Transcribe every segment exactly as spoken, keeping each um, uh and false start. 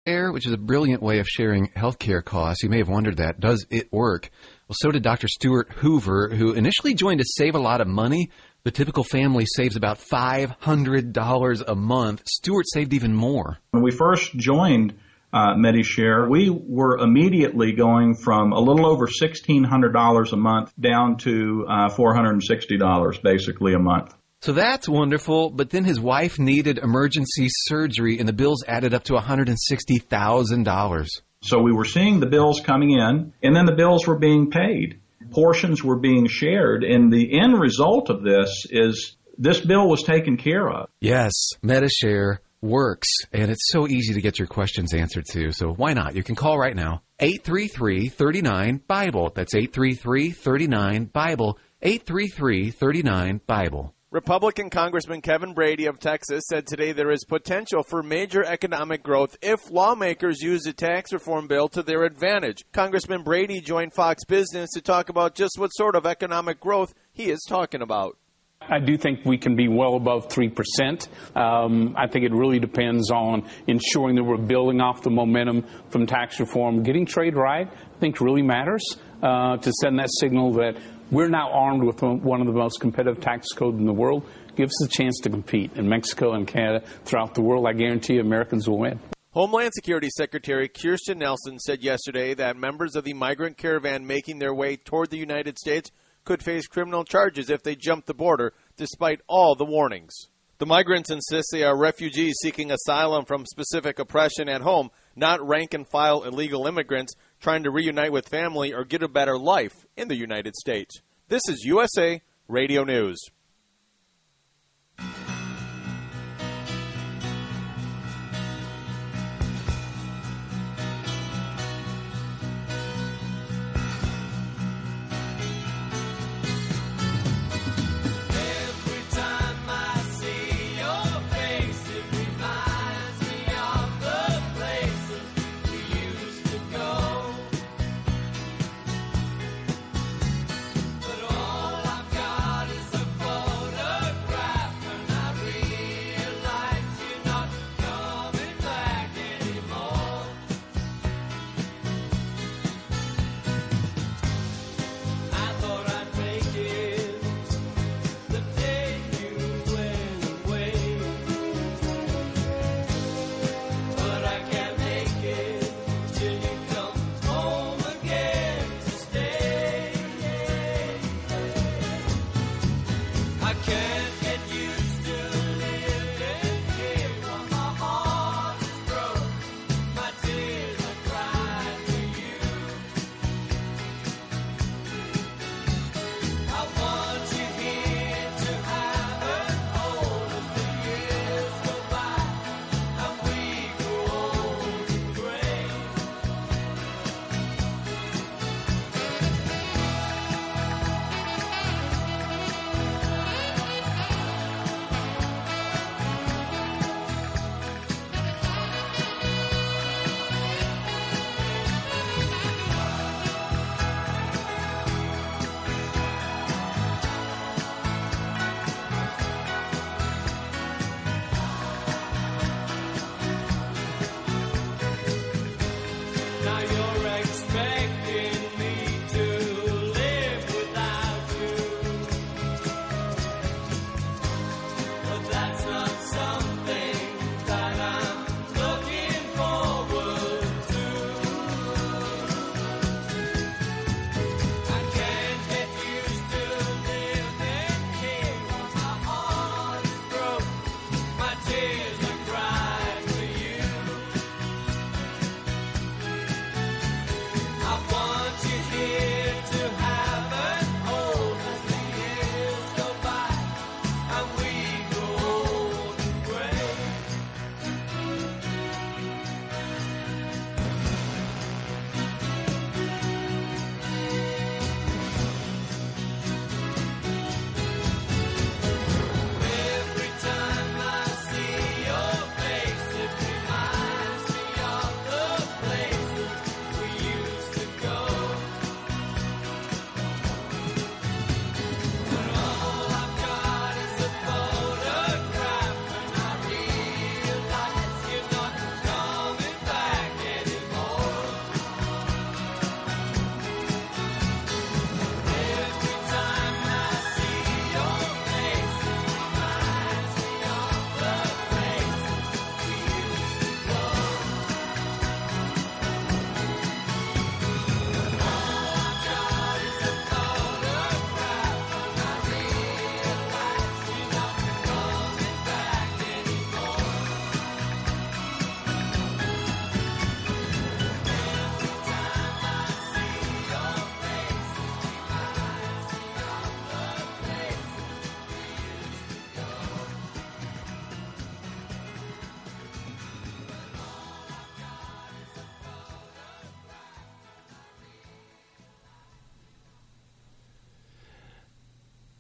MediShare, which is a brilliant way of sharing healthcare costs. You may have wondered that. Does it work? Well, so did Doctor Stuart Hoover, who initially joined to save a lot of money. The typical family saves about five hundred dollars a month. Stuart saved even more. When we first joined uh, MediShare, we were immediately going from a little over sixteen hundred dollars a month down to uh, four hundred sixty dollars basically a month. So that's wonderful, but then his wife needed emergency surgery, and the bills added up to one hundred sixty thousand dollars. So we were seeing the bills coming in, and then the bills were being paid. Portions were being shared, and the end result of this is this bill was taken care of. Yes, MediShare works, and it's so easy to get your questions answered too, so why not? You can call right now, eight three three, three nine, BIBLE. That's eight three three, three nine, BIBLE, eight three three, three nine, BIBLE. Republican Congressman Kevin Brady of Texas said today there is potential for major economic growth if lawmakers use the tax reform bill to their advantage. Congressman Brady joined Fox Business to talk about just what sort of economic growth he is talking about. I do think we can be well above three percent. Um, I think it really depends on ensuring that we're building off the momentum from tax reform. Getting trade right, I think, really matters uh, to send that signal that we're now armed with one of the most competitive tax codes in the world. Gives us a chance to compete in Mexico and Canada, throughout the world. I guarantee you Americans will win. Homeland Security Secretary Kirstjen Nielsen said yesterday that members of the migrant caravan making their way toward the United States could face criminal charges if they jump the border, despite all the warnings. The migrants insist they are refugees seeking asylum from specific oppression at home, not rank-and-file illegal immigrants trying to reunite with family or get a better life in the United States. This is U S A Radio News. But all I've got is a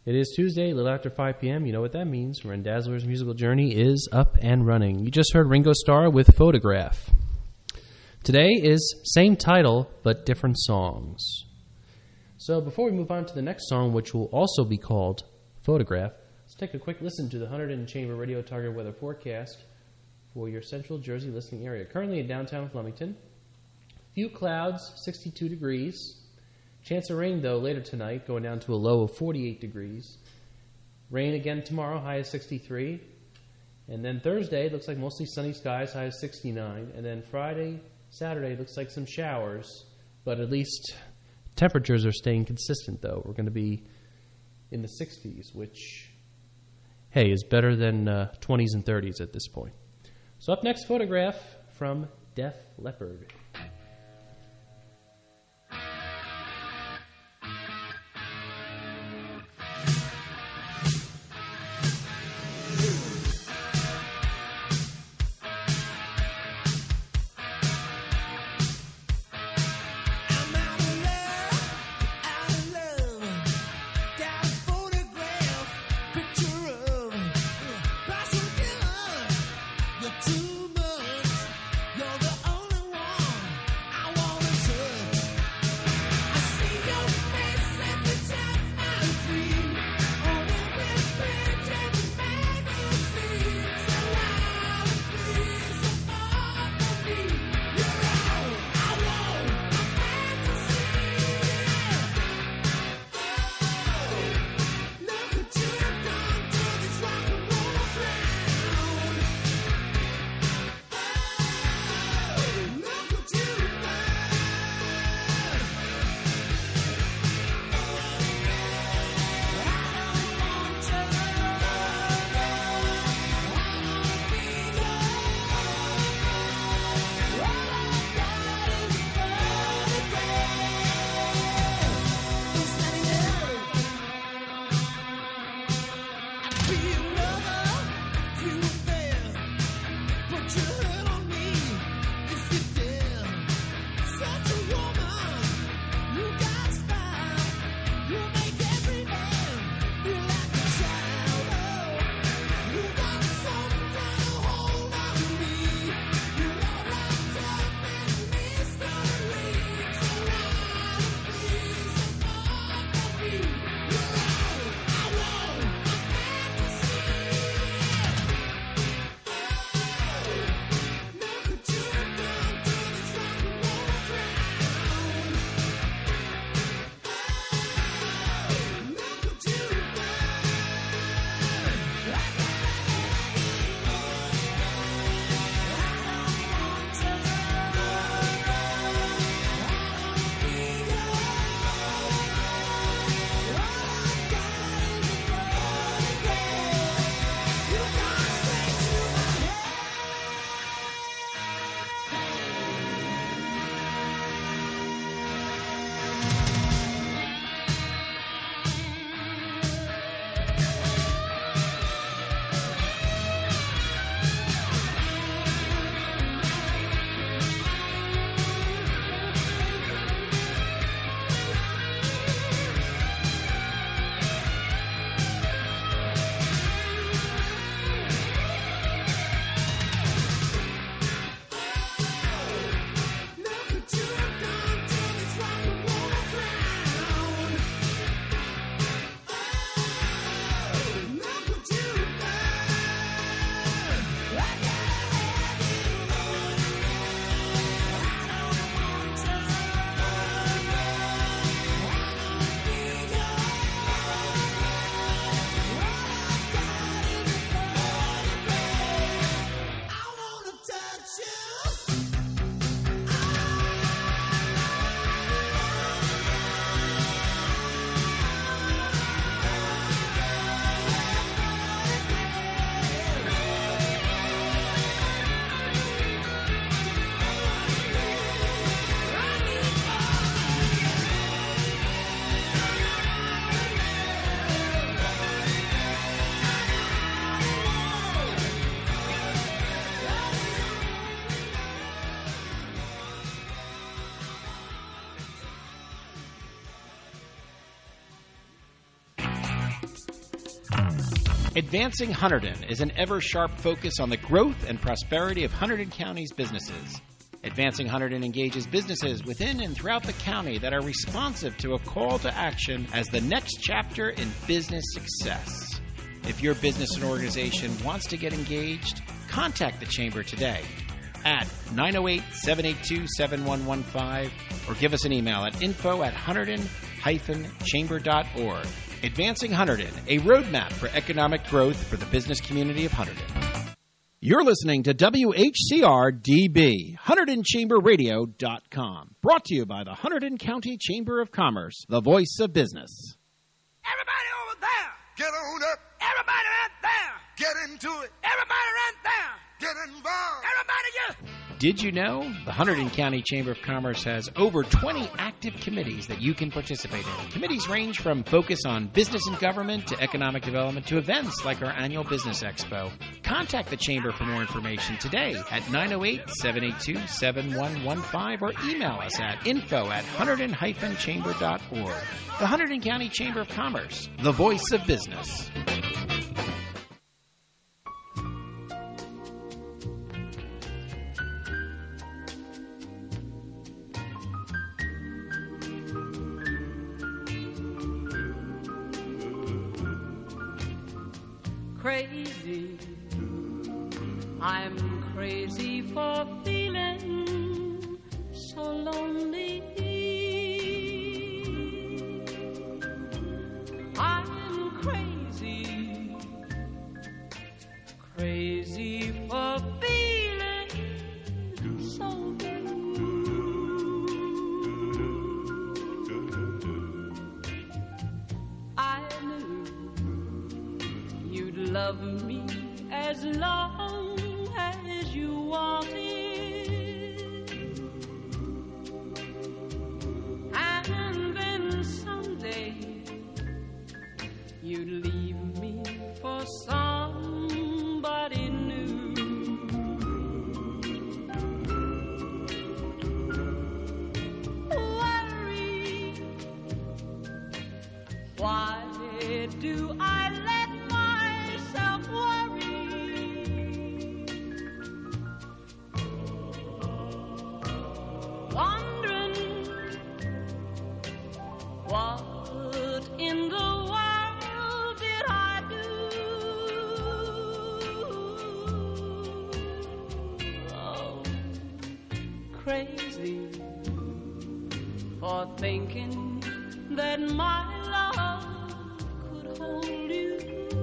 It is Tuesday, a little after five p.m. You know what that means. Ren Dazzler's musical journey is up and running. You just heard Ringo Starr with Photograph. Today is same title, but different songs. So before we move on to the next song, which will also be called Photograph, let's take a quick listen to the Hunterdon Chamber Radio Target Weather Forecast for your central Jersey listening area. Currently in downtown Flemington, few clouds, sixty-two degrees. Chance of rain, though, later tonight, going down to a low of forty-eight degrees. Rain again tomorrow, high of sixty-three. And then Thursday, looks like mostly sunny skies, high of sixty-nine. And then Friday, Saturday, looks like some showers. But at least temperatures are staying consistent, though. We're going to be in the sixties, which, hey, is better than uh, twenties and thirties at this point. So up next, Photograph from Def Leppard. Too much, you're the only one. Advancing Hunterdon is an ever-sharp focus on the growth and prosperity of Hunterdon County's businesses. Advancing Hunterdon engages businesses within and throughout the county that are responsive to a call to action as the next chapter in business success. If your business and organization wants to get engaged, contact the Chamber today at nine oh eight, seven eight two, seven one one five or give us an email at info at hunterdon dash chamber dot org. Advancing Hunterdon, a roadmap for economic growth for the business community of Hunterdon. You're listening to W H C R D B, Hunterdon Chamber Radio dot com. Brought to you by the Hunterdon County Chamber of Commerce, the voice of business. Everybody over there, get on up. Everybody right there, get into it. Everybody right there, get involved. Everybody get... Did you know the Hunterdon County Chamber of Commerce has over twenty active committees that you can participate in? Committees range from focus on business and government to economic development to events like our annual Business Expo. Contact the Chamber for more information today at nine oh eight, seven eight two, seven one one five or email us at info at hunterdon dash chamber dot org. The Hunterdon County Chamber of Commerce, the voice of business. Crazy, I'm crazy for feeling so lonely. I'm crazy, crazy for feeling so blue. I knew you'd love me as long as you wanted, and then someday you'd leave me for somebody new. Worry, why do I let myself worry? Wondering what in the world did I do? Oh, crazy for thinking that my love could hold you.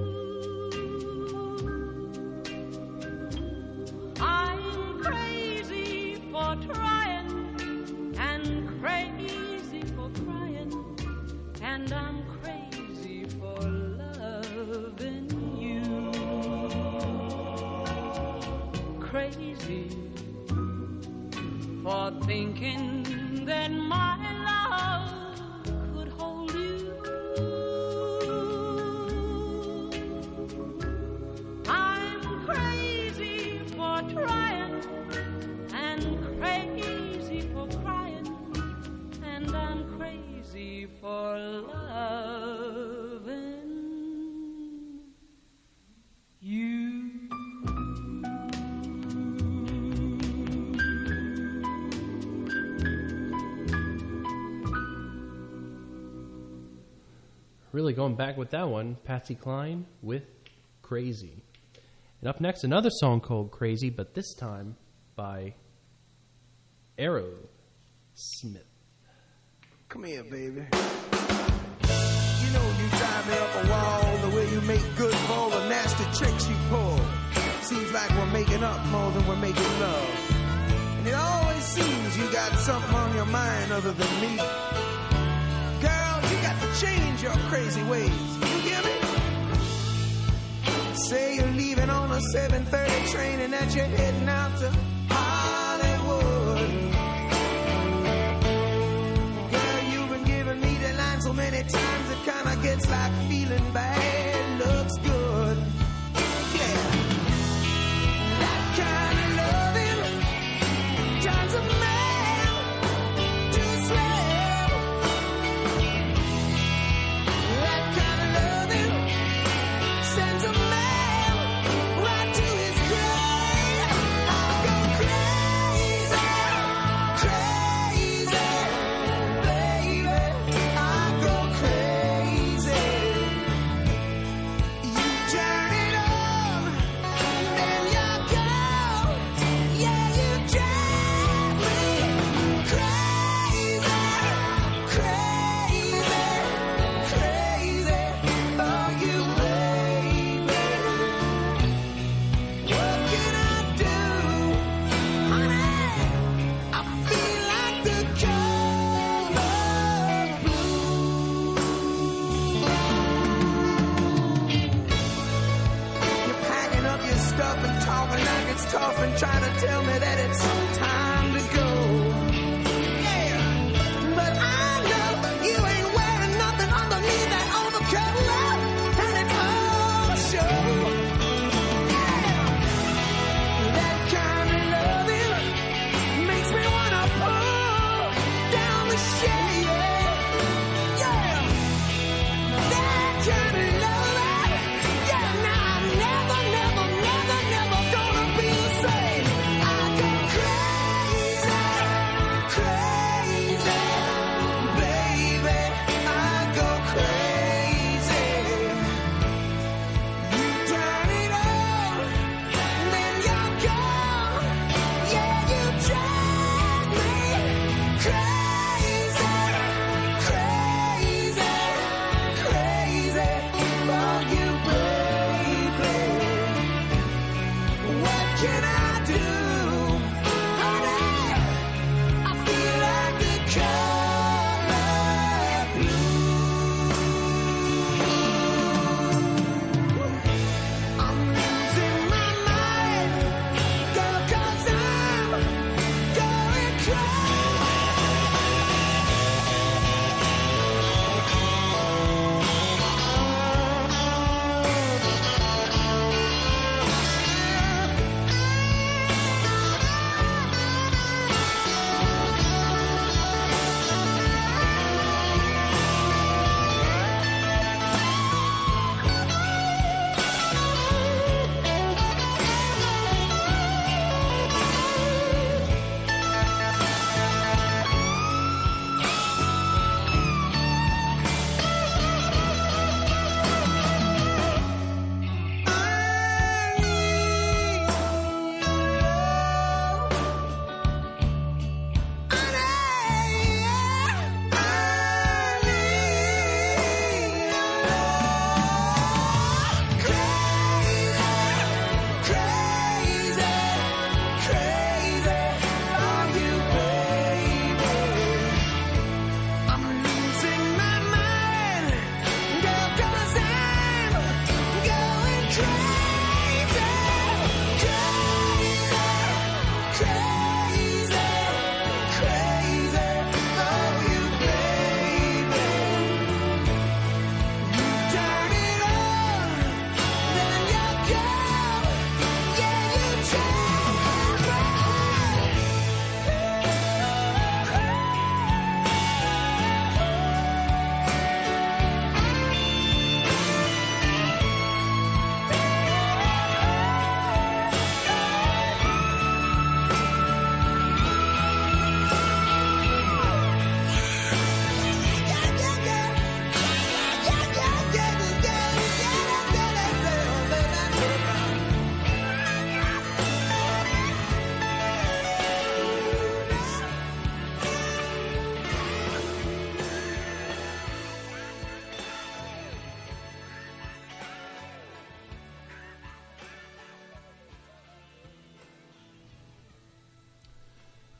I'm crazy for trying and crazy for crying, and I'm crazy for loving you. Crazy for thinking that my love could hold you. I'm crazy for trying and crazy for crying, and I'm crazy for loving you. Really going back with that one, Patsy Cline with Crazy. And up next, another song called Crazy, but this time by Aerosmith. Come here, baby. You know you drive me up a wall, the way you make good for all the nasty tricks you pull. Seems like we're making up more than we're making love. And it always seems you got something on your mind other than me. Girl, you got to change your crazy ways. You hear me? Say you're leaving on a seven thirty train and that you're heading out to Hollywood. Girl, you've been giving me the line so many times it kinda gets like feeling bad looks good. Yeah. That kind of loving turns a man to a slave. That kind of loving sends a man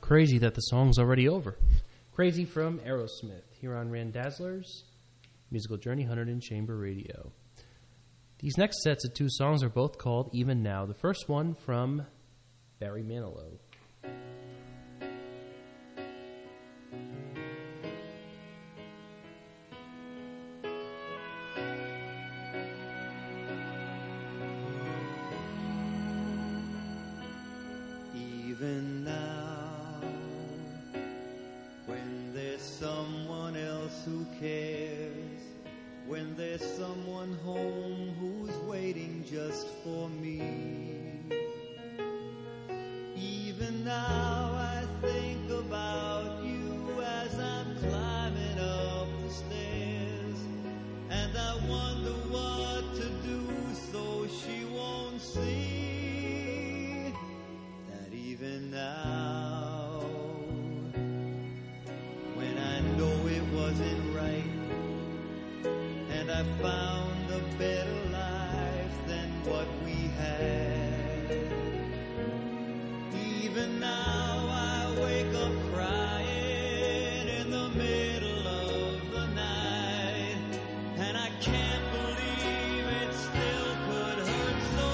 crazy that the song's already over. Crazy from Aerosmith here on Randazzler's Musical Journey Hunted in Chamber Radio. These next sets of two songs are both called Even Now. The first one from Barry Manilow. Even now, when there's someone else who cares, when there's someone home who's waiting just for me, even now I think about you as I'm climbing up the stairs, and I wonder what to do so she won't see that even now, when I know it wasn't right, and I found a better life than what we had. Even now I wake up crying in the middle of the night, and I can't believe it still could hurt so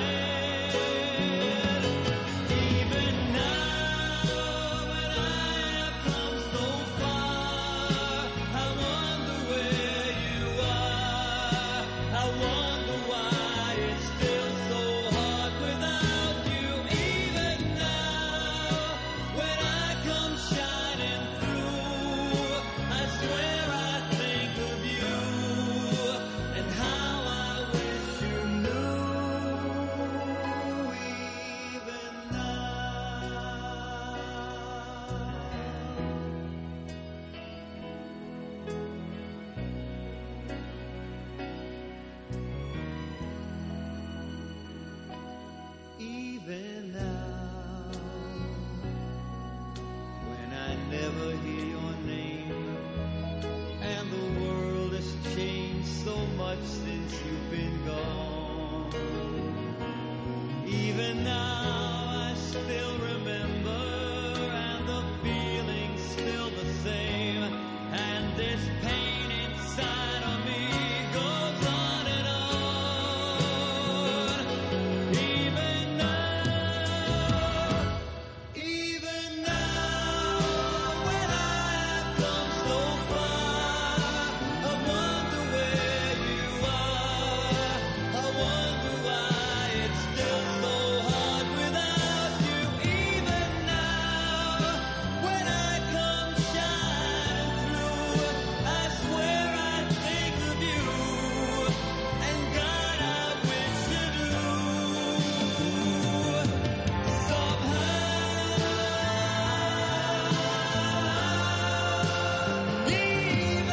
bad. Even now when I have come so far, I wonder where you are. I wonder why it's still so hard without you. Even now, when I come shining through, I swear I think of you and how I wish you knew. Even now. Even now, when I never hear your name, and the world has changed so much since you've been gone. Even now I still remember, and the feeling's still the same, and this pain inside of me goes on and on. Even now, even now, when I have come so far, I wonder where you are. I wonder why it's still so hard without you. Even now, when I come shining through, I swear I think of you, and God, I wish you do. Somehow, even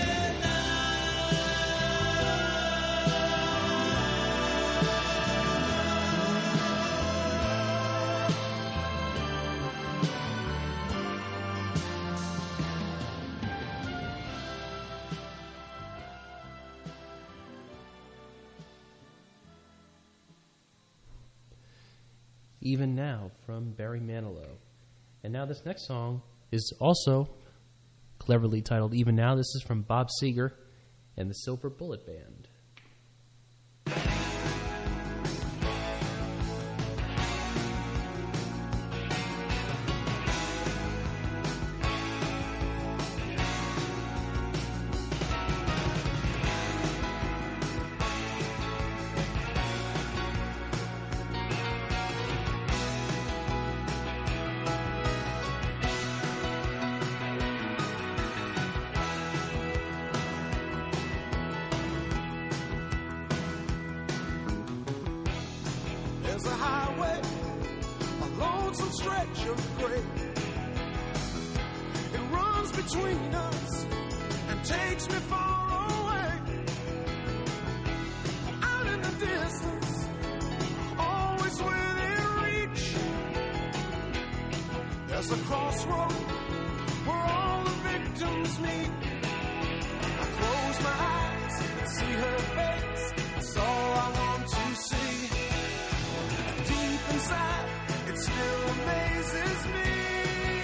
Even Now from Barry Manilow. And now this next song is also cleverly titled Even Now. This is from Bob Seger and the Silver Bullet Band. There's a highway, a lonesome stretch of gray. It runs between us and takes me far away. Out in the distance, always within reach. There's a crossroad where all the victims meet. I close my eyes and see her face. That's all I want to see. Deep inside, it still amazes me.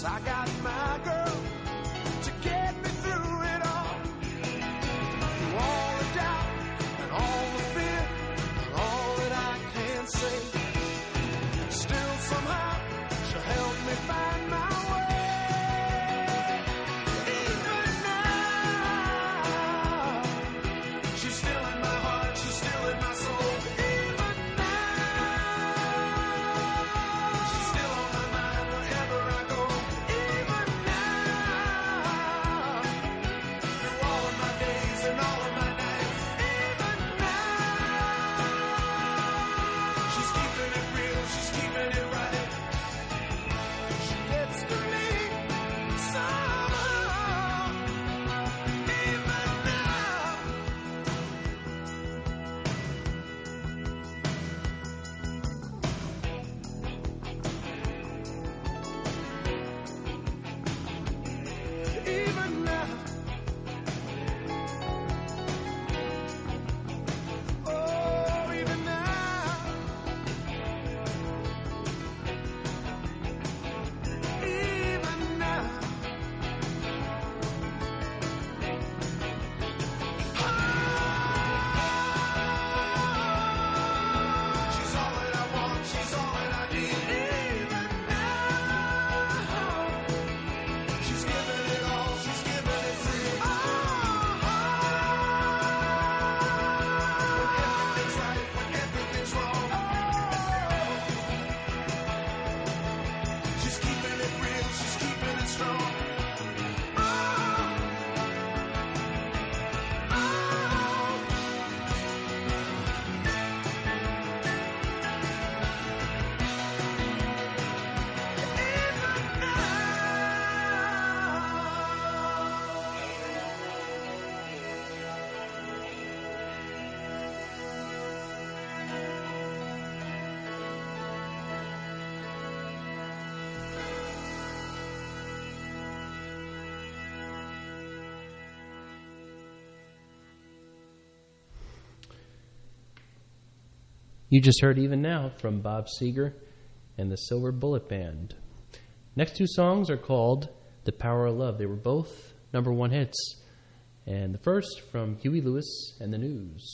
'cause I got my girl to get me through it all. Through all the doubt and all the fear and all that I can't say. Still somehow she'll help me find my way. Even now, she's still in my heart, she's still in my soul. Even now, she's still on my mind wherever I go. Even now, through all of my days and all of my nights. Even now, she's keeping it real, she's keeping it right. She gets to me somehow. Even now. Even now. Oh, even now. Even now. She's all that I want, she's all that I need. Even now. She's giving it all, she's giving it free. Oh, when everything's right, when everything's wrong. Oh, she's keeping it real, she's keeping it strong. Oh, oh. You just heard Even Now from Bob Seger and the Silver Bullet Band. Next two songs are called The Power of Love. They were both number one hits. And the first from Huey Lewis and the News.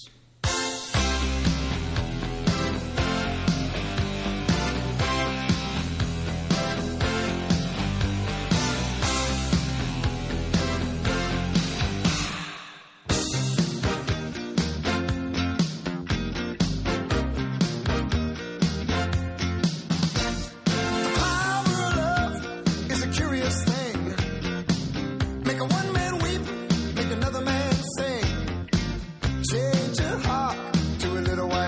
The power of love is a curious thing. Make a one man weep, make another man sing. Change your heart to a little white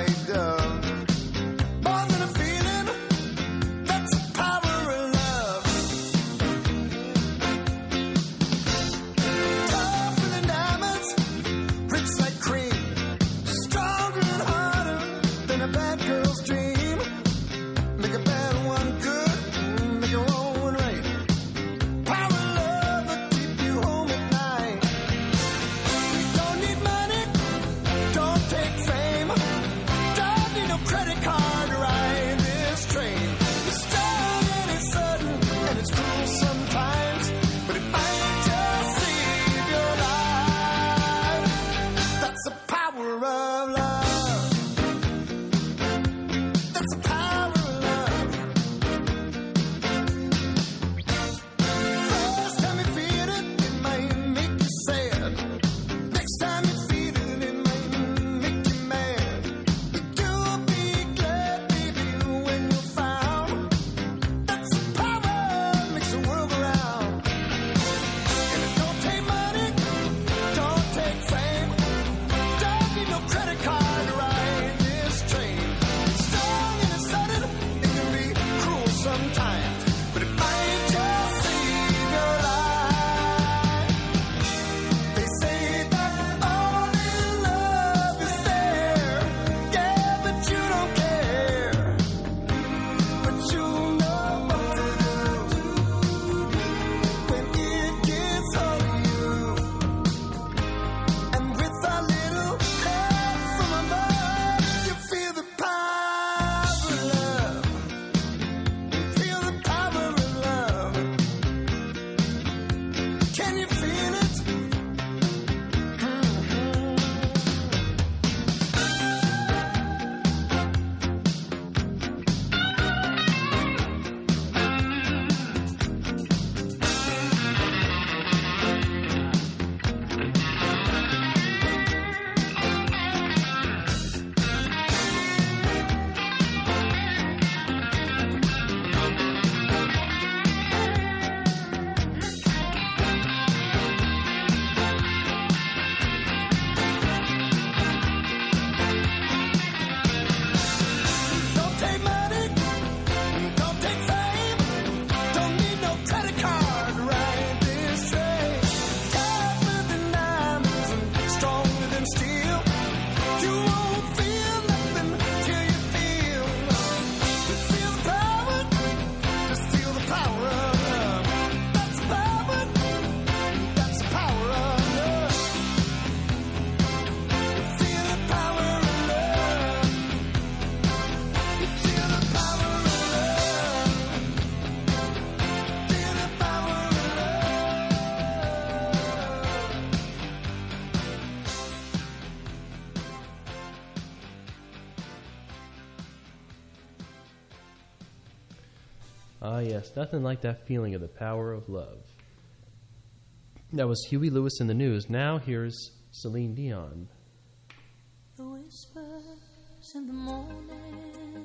Ah, yes, nothing like that feeling of the power of love. That was Huey Lewis in the News. Now here's Celine Dion. The whispers in the morning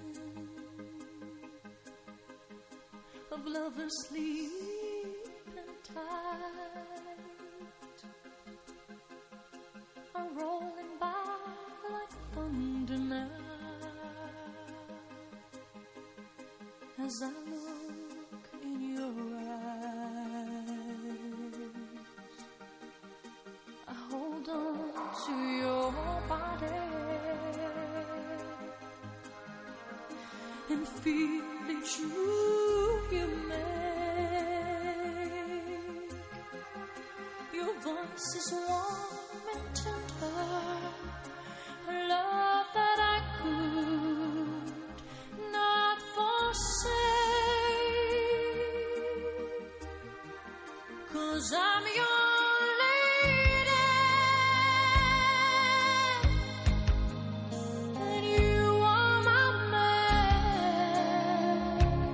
of lovers sleeping tight are rolling by like thunder now. As I look in your eyes, I hold on to your body and feel each move you make. Your voice is warm and tender, a love that I could not forsake. 'Cause I'm your lady and you are my man.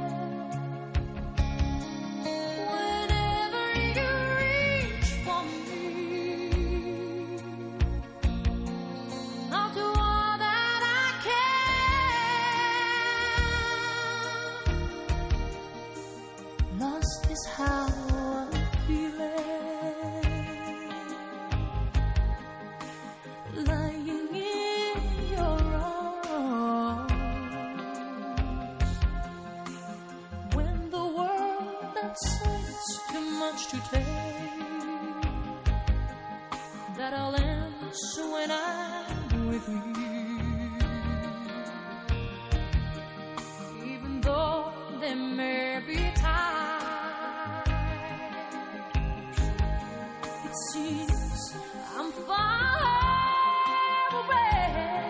Whenever you reach for me, I'll do all that I can. Lost is how I'm feeling, lying in your arms. When the world that seems too much to take, that I'll answer when I'm with you. Even though there may be times it seems I'm far away,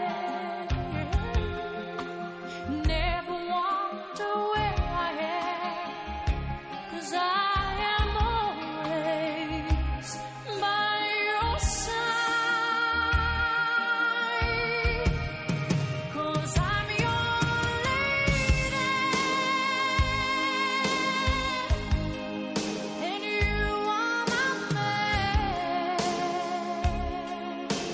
never wonder where I am, 'cause I am always by your side. 'Cause I'm your lady and you are my man.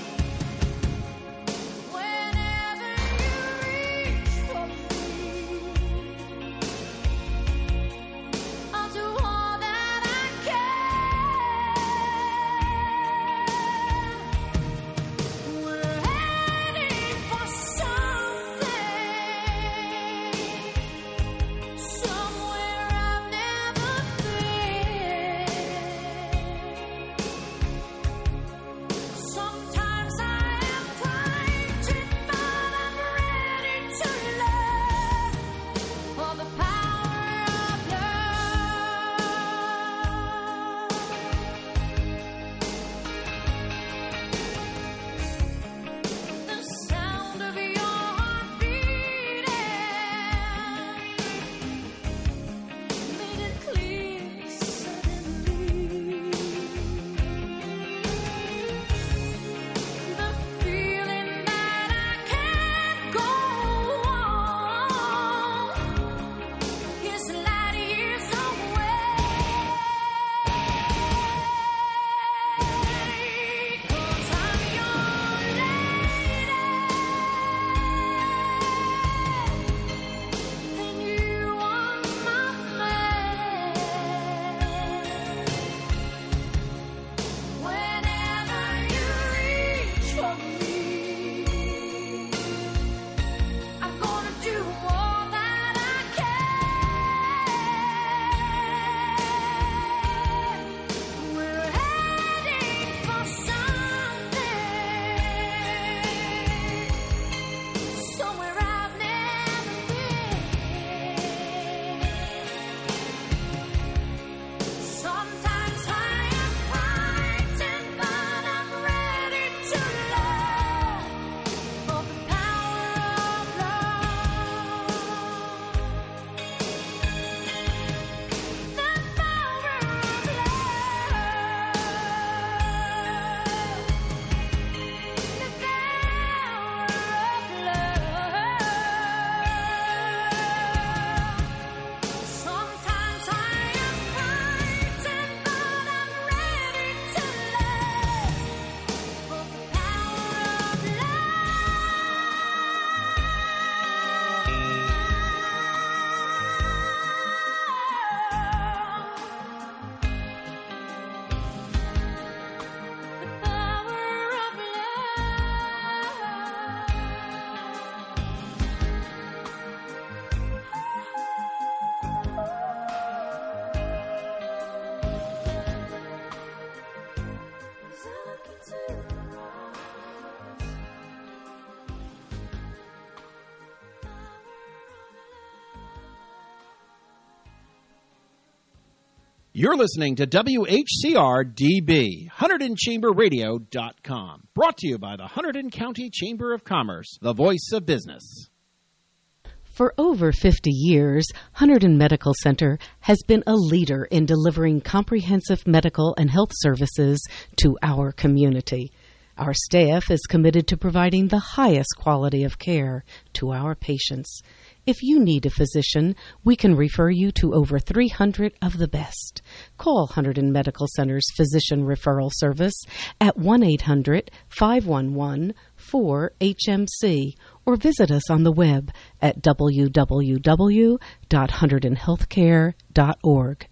You're listening to W H C R D B, Hunterdon Chamber Radio dot com. Brought to you by the Hunterdon County Chamber of Commerce, the voice of business. For over fifty years, Hunterdon Medical Center has been a leader in delivering comprehensive medical and health services to our community. Our staff is committed to providing the highest quality of care to our patients. If you need a physician, we can refer you to over three hundred of the best. Call Hunterdon Medical Center's Physician Referral Service at one eight hundred, five one one, four H M C or visit us on the web at w w w dot hunterdon healthcare dot org.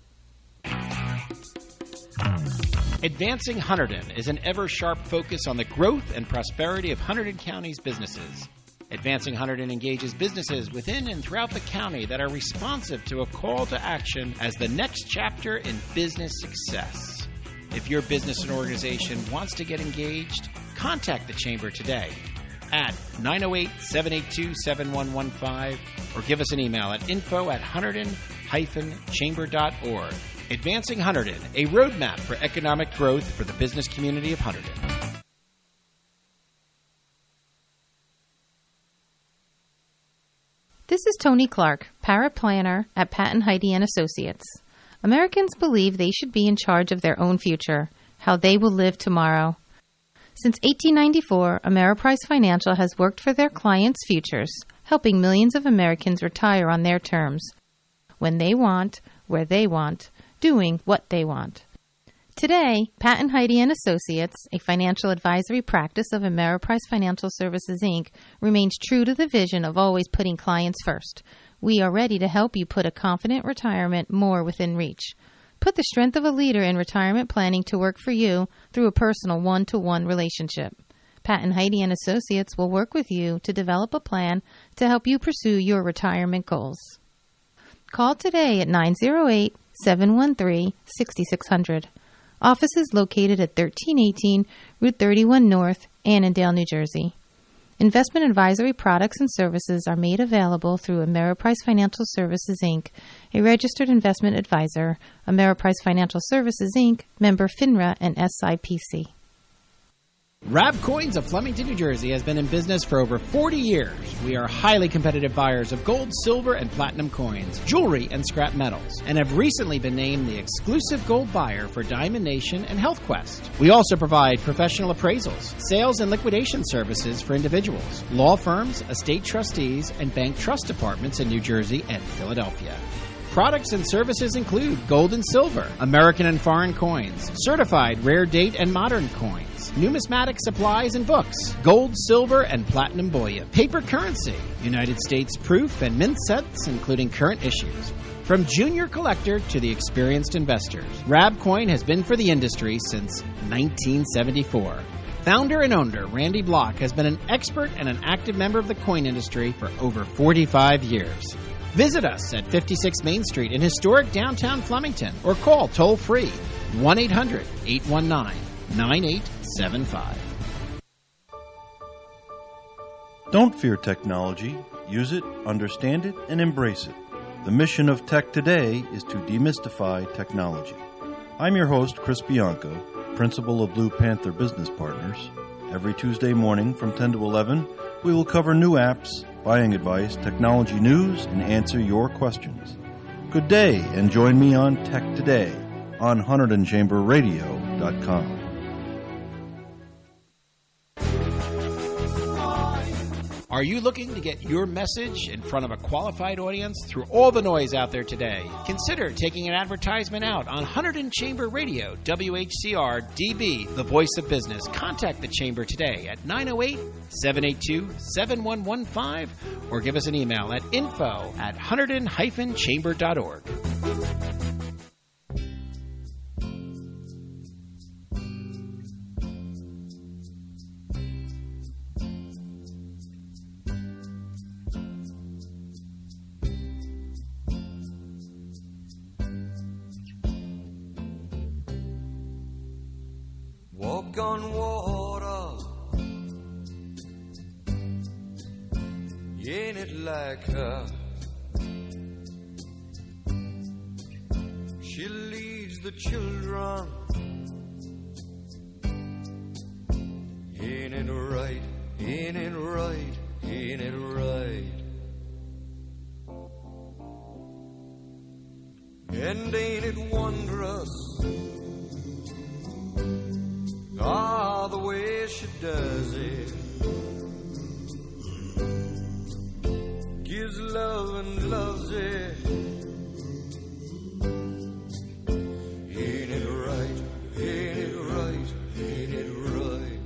Advancing Hunterdon is an ever-sharp focus on the growth and prosperity of Hunterdon County's businesses. Advancing Hunterdon engages businesses within and throughout the county that are responsive to a call to action as the next chapter in business success. If your business and organization wants to get engaged, contact the Chamber today at nine oh eight, seven eight two, seven one one five or give us an email at info at hunterdon dash chamber dot org. Advancing Hunterdon, a roadmap for economic growth for the business community of Hunterdon. This is Tony Clark, paraplanner at Patton Heidi and Associates. Americans believe they should be in charge of their own future, how they will live tomorrow. Since eighteen ninety-four, Ameriprise Financial has worked for their clients' futures, helping millions of Americans retire on their terms, when they want, where they want, doing what they want. Today, Patton Heidi and Associates, a financial advisory practice of Ameriprise Financial Services, Incorporated, remains true to the vision of always putting clients first. We are ready to help you put a confident retirement more within reach. Put the strength of a leader in retirement planning to work for you through a personal one-to-one relationship. Patton Heidi and Associates will work with you to develop a plan to help you pursue your retirement goals. Call today at nine oh eight, seven one three, six six zero zero. Office is located at thirteen eighteen Route thirty-one North, Annandale, New Jersey. Investment advisory products and services are made available through Ameriprise Financial Services, Incorporated, a registered investment advisor, Ameriprise Financial Services, Incorporated, member FINRA and S I P C. Rab Coins of Flemington, New Jersey has been in business for over forty years. We are highly competitive buyers of gold, silver, and platinum coins, jewelry, and scrap metals, and have recently been named the exclusive gold buyer for Diamond Nation and Health Quest. We also provide professional appraisals, sales and liquidation services for individuals, law firms, estate trustees, and bank trust departments in New Jersey and Philadelphia. Products and services include gold and silver, American and foreign coins, certified rare date and modern coins, numismatic supplies and books, gold, silver, and platinum bullion, paper currency, United States proof and mint sets, including current issues. From junior collector to the experienced investors, Rabcoin has been for the industry since nineteen seventy-four. Founder and owner Randy Block has been an expert and an active member of the coin industry for over forty-five years. Visit us at fifty-six Main Street in historic downtown Flemington or call toll-free one eight hundred, eight one nine, nine eight seven five. Don't fear technology. Use it, understand it, and embrace it. The mission of Tech Today is to demystify technology. I'm your host, Chris Bianco, principal of Blue Panther Business Partners. Every Tuesday morning from ten to eleven, we will cover new apps, buying advice, technology news, and answer your questions. Good day, and join me on Tech Today on Hunterdon Chamber Radio dot com. Are you looking to get your message in front of a qualified audience through all the noise out there today? Consider taking an advertisement out on Hunterdon Chamber Radio, W H C R D B, the voice of business. Contact the Chamber today at nine oh eight, seven eight two, seven one one five or give us an email at info at hunterdon dash chamber dot org. Walk on water, ain't it like her? She leads the children. Ain't it right, ain't it right, ain't it right? And ain't it wondrous, ah, the way she does it, gives love and loves it. Ain't it right, ain't it right, ain't it right?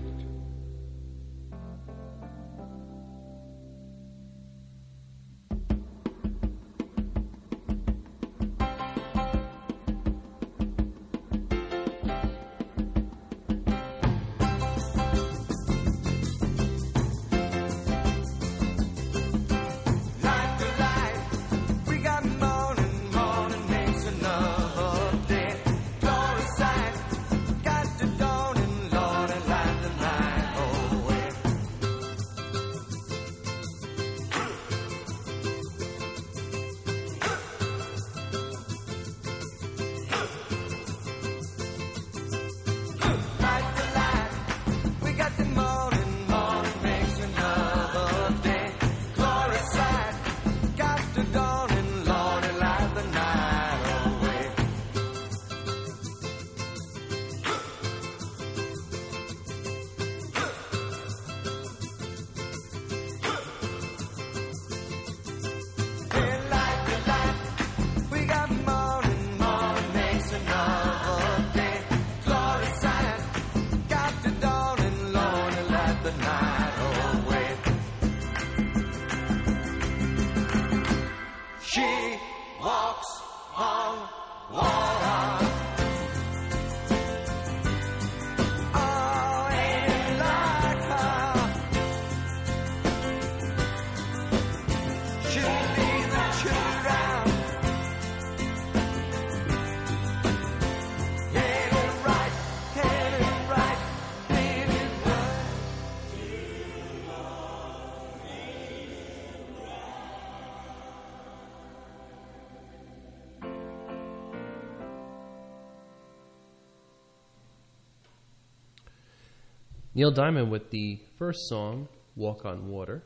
Neil Diamond with the first song, Walk on Water,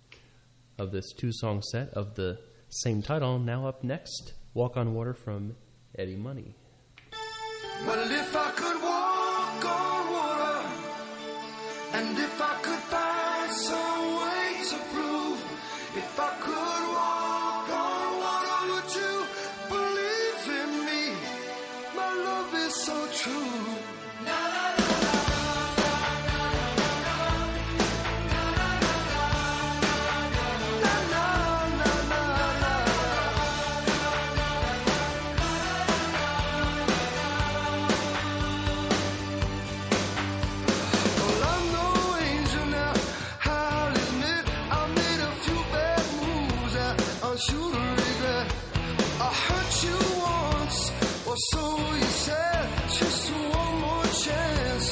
of this two-song set of the same title. Now up next, Walk on Water from Eddie Money. Well, if I could walk on water, and if I could find some way to prove, if I could walk on water, would you believe in me? My love is so true. Na, na, na. So you said, just one more chance.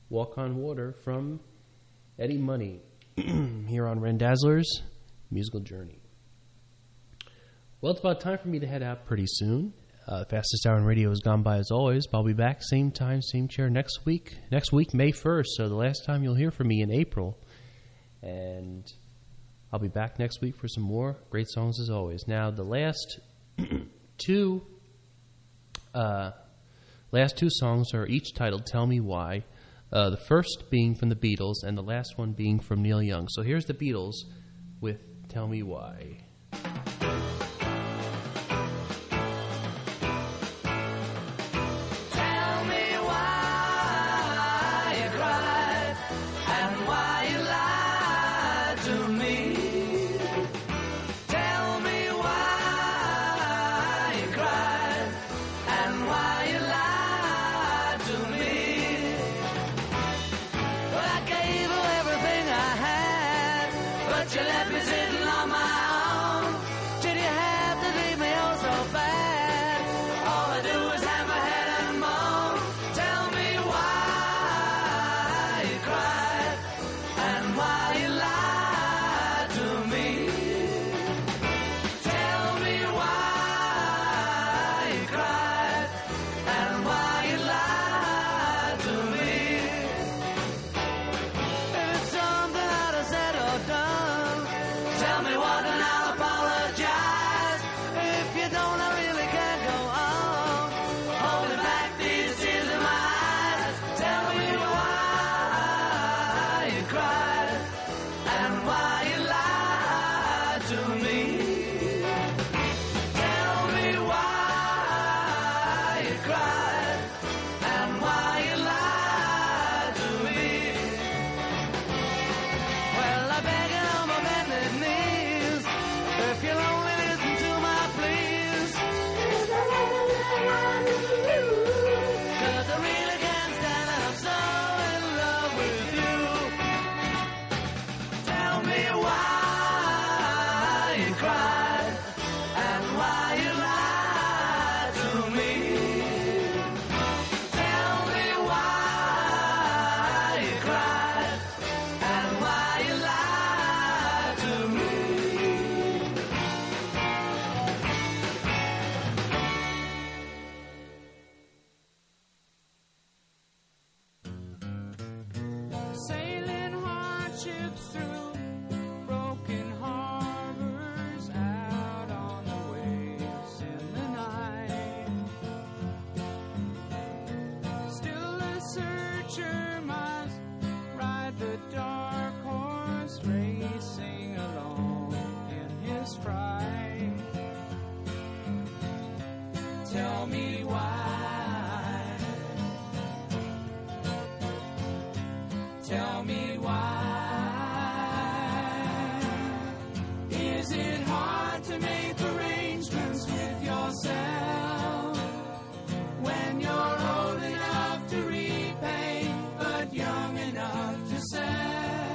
Walk on Water from Eddie Money here on Randazzler's Musical Journey. Well, it's about time for me to head out pretty soon. Uh, the fastest hour in radio has gone by as always, but I'll be back same time, same chair next week. Next week, May first, so the last time you'll hear from me in April. And I'll be back next week for some more great songs as always. Now, the last two uh, last two songs are each titled Tell Me Why. Uh, the first being from the Beatles and the last one being from Neil Young. So here's the Beatles with Tell Me Why. You left me sitting on my own. Did you have to leave me oh so bad? All I do is have my head and moan. Tell me why you cried and why you lied to me. Tell me why you cried and why you lied to me. If it's something that I said or done, tell me what and I'll apologize. If you don't, I really can't go on holding back these tears in my eyes. Tell me why you cried and why you lied to me. Tell me why you cried and why you lied to me. Well, I beg you on my bended knees, if you'll only listen to my pleas. 'Cause I really can't stand it, I'm so in love with you. Tell me why you cried and why you lied to me. Tell me why you cried and why you lied to me. Sailing hardships through broken harbors, out on the waves in the night. Still a searcher must ride the dark horse, racing alone in his fright. Tell me why. Tell me why. Is it hard to make arrangements with yourself when you're old enough to repay but young enough to sell?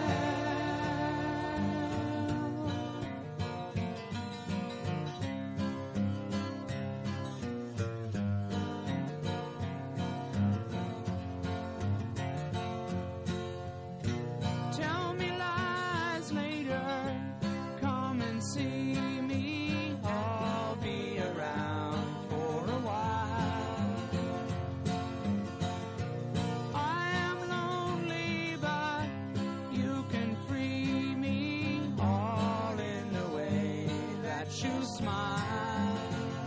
Tell me lies later, come and see me, I'll be around for a while. I am lonely, but you can free me, all in the way that you smile.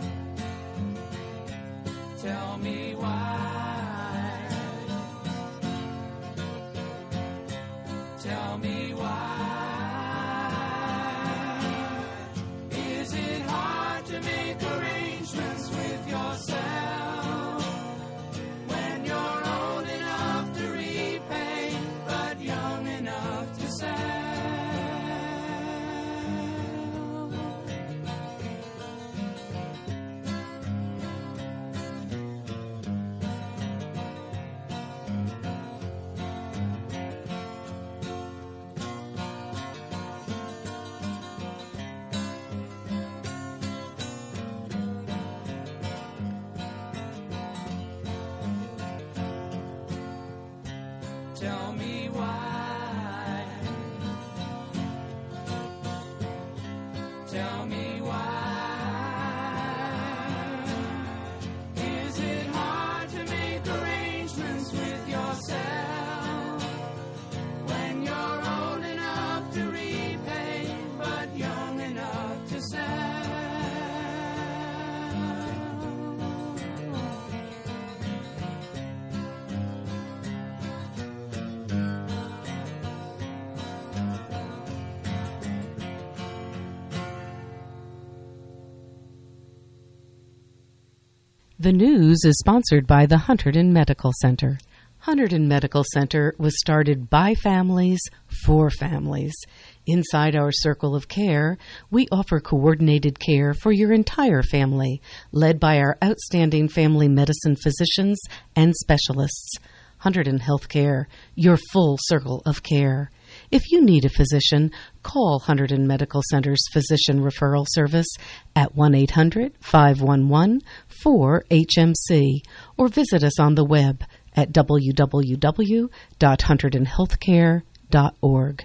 Tell me why. Tell me why. Is it hard to make arrangements with yourself when you're old enough to repay but young enough to sell? Tell me why. Tell me why. Is it hard to make arrangements with yourself when you're old enough to repay but young enough to sell? The news is sponsored by the Hunterdon Medical Center. Hunterdon Medical Center was started by families for families. Inside our circle of care, we offer coordinated care for your entire family, led by our outstanding family medicine physicians and specialists. Hunterdon Healthcare, your full circle of care. If you need a physician, call Hunterdon Medical Center's Physician Referral Service at one eight hundred, five one one, four H M C or visit us on the web at w w w dot hunterdon healthcare dot org.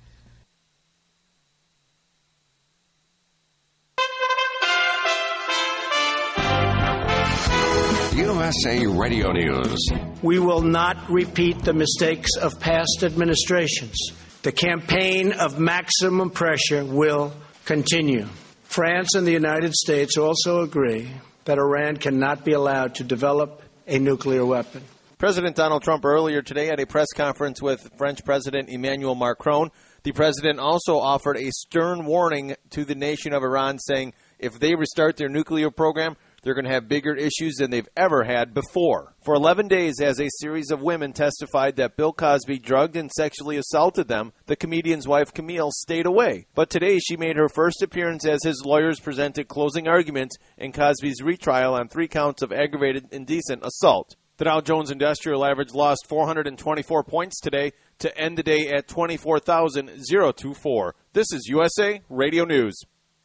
U S A Radio News. We will not repeat the mistakes of past administrations. The campaign of maximum pressure will continue. France and the United States also agree that Iran cannot be allowed to develop a nuclear weapon. President Donald Trump earlier today at a press conference with French President Emmanuel Macron. The president also offered a stern warning to the nation of Iran, saying if they restart their nuclear program, they're going to have bigger issues than they've ever had before. For eleven days, as a series of women testified that Bill Cosby drugged and sexually assaulted them, the comedian's wife, Camille, stayed away. But today, she made her first appearance as his lawyers presented closing arguments in Cosby's retrial on three counts of aggravated indecent assault. The Dow Jones Industrial Average lost four hundred twenty-four points today to end the day at twenty-four thousand twenty-four. This is U S A Radio News.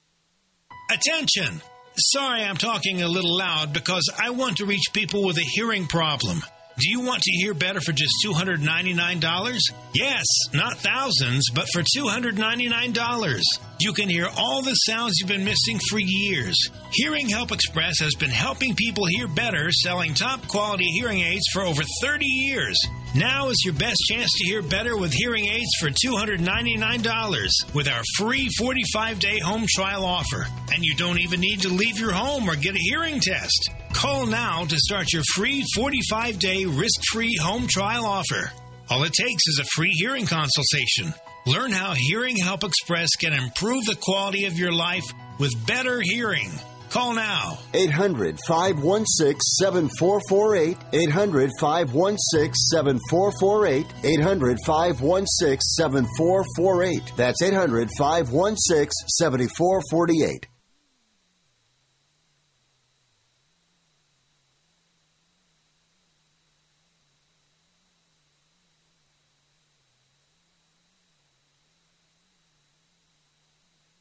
Attention! Sorry I'm talking a little loud because I want to reach people with a hearing problem. Do you want to hear better for just two hundred ninety-nine dollars? Yes, not thousands, but for two hundred ninety-nine dollars. You can hear all the sounds you've been missing for years. Hearing Help Express has been helping people hear better, selling top-quality hearing aids for over thirty years. Now is your best chance to hear better with hearing aids for two hundred ninety-nine dollars with our free forty-five day home trial offer. And you don't even need to leave your home or get a hearing test. Call now to start your free forty-five day risk-free home trial offer. All it takes is a free hearing consultation. Learn how Hearing Help Express can improve the quality of your life with better hearing. Call now. eight hundred, five one six, seven four four eight. eight hundred, five one six, seven four four eight. eight hundred, five one six, seven four four eight. That's eight hundred, five one six, seven four four eight.